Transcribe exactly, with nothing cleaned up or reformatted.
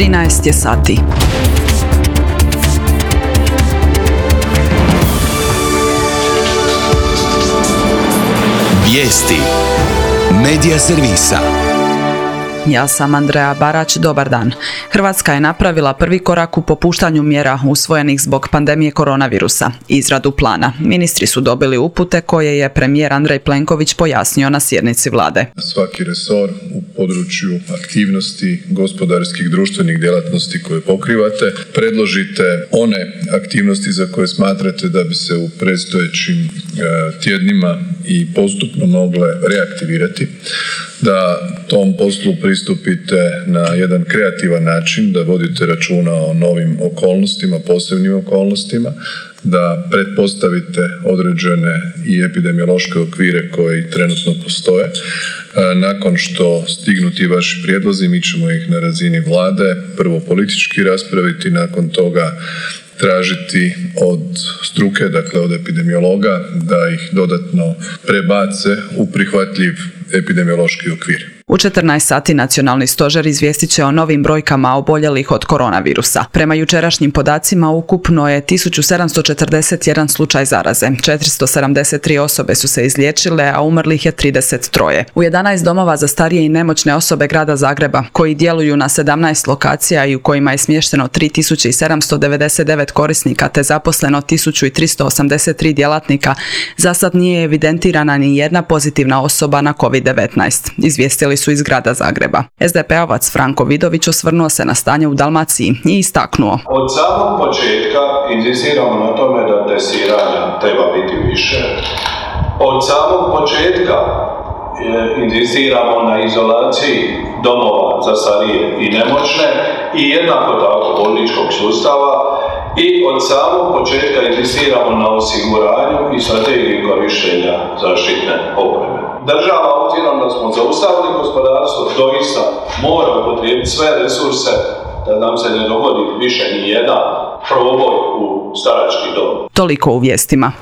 trinaest je sati. Vijesti Medija servisa. Ja sam Andreja Barać, dobar dan. Hrvatska je napravila prvi korak u popuštanju mjera usvojenih zbog pandemije koronavirusa. Izradu plana. Ministri su dobili upute koje je premijer Andrej Plenković pojasnio na sjednici vlade. Svaki resor u području aktivnosti gospodarskih društvenih djelatnosti koje pokrivate, predložite one aktivnosti za koje smatrate da bi se u predstojećim tjednima i postupno mogle reaktivirati, da tom poslu pristupite na jedan kreativan način, da vodite računa o novim okolnostima, posebnim okolnostima, da pretpostavite određene i epidemiološke okvire koji trenutno postoje. Nakon što stignu ti vaši prijedlozi, mi ćemo ih na razini vlade prvo politički raspraviti, nakon toga tražiti od struke, dakle od epidemiologa, da ih dodatno prebace u prihvatljiv epidemiološki okvir. U četrnaest sati nacionalni stožer izvijestit će o novim brojkama oboljelih od koronavirusa. Prema jučerašnjim podacima ukupno je tisuću sedamsto četrdeset jedan slučaj zaraze. četiristo sedamdeset tri osobe su se izliječile, a umrlih je trideset tri. U jedanaest domova za starije i nemoćne osobe grada Zagreba, koji djeluju na sedamnaest lokacija i u kojima je smješteno tri tisuće sedamsto devedeset devet korisnika te zaposleno tisuću tristo osamdeset tri djelatnika, za sad nije evidentirana ni jedna pozitivna osoba na kovid devetnaest. Izvijestili su iz grada Zagreba. es de pe ovac Franko Vidović osvrnuo se na stanje u Dalmaciji i istaknuo: Od samog početka inzistiramo na tome da testiranja treba biti više. Od samog početka inzistiramo na izolaciji domova za starije i nemoćne i jednako tako bolničkog sustava i od samog početka inzistiramo na osiguranju i strategiji korištenja zaštitne opreme. Država, obzirom da smo zaustavili gospodarstvo, doista mora upotrijebiti sve resurse da nam se ne dogodi više ni jedan proboj u starački dom. Toliko u vijestima.